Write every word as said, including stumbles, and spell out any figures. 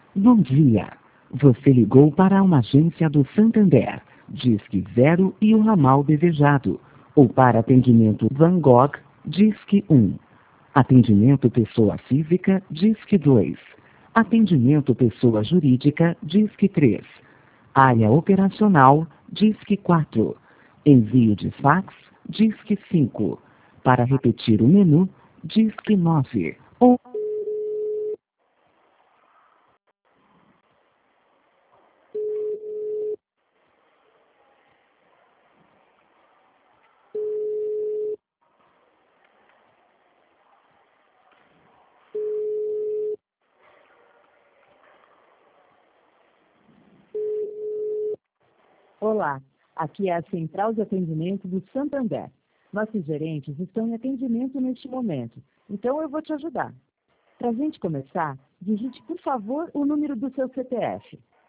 Bom dia. Você ligou para uma agência do Santander, Disque Zero e o ramal desejado. Ou para atendimento Van Gogh, Disque um. Atendimento pessoa física, Disque dois. Atendimento pessoa jurídica, Disque três. Área operacional, Disque quatro. Envio de fax, Disque cinco. Para repetir o menu, Disque nove. Ou Olá, aqui é a Central de Atendimento do Santander. Nossos gerentes estão em atendimento neste momento, então eu vou te ajudar. Para a gente começar, digite, por favor, o número do seu C P F.